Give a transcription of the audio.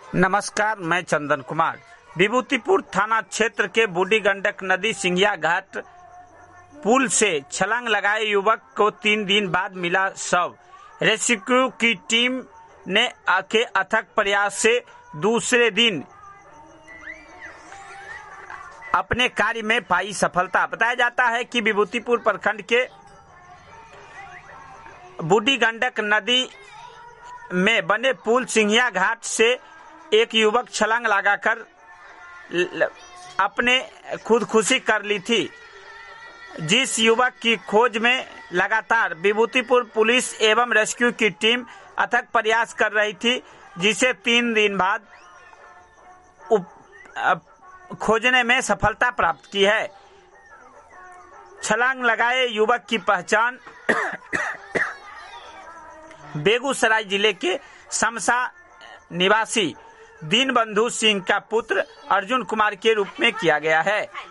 नमस्कार, मैं चंदन कुमार। विभूतिपुर थाना क्षेत्र के बूढ़ी गंडक नदी सिंघिया घाट पुल से छलांग लगाए युवक को 3 दिन बाद मिला शव। रेस्क्यू की टीम ने के अथक प्रयास से दूसरे दिन अपने कार्य में पाई सफलता। बताया जाता है कि विभूतिपुर प्रखंड के बूढ़ी गंडक नदी में बने पुल सिंघिया घाट से एक युवक छलांग लगाकर अपने खुदकुशी कर ली थी। जिस युवक की खोज में लगातार विभूतिपुर पुलिस एवं रेस्क्यू की टीम अथक प्रयास कर रही थी, जिसे 3 दिन बाद खोजने में सफलता प्राप्त की है। छलांग लगाए युवक की पहचान बेगूसराय जिले के समसा निवासी दीनबंधु सिंह का पुत्र अर्जुन कुमार के रूप में किया गया है।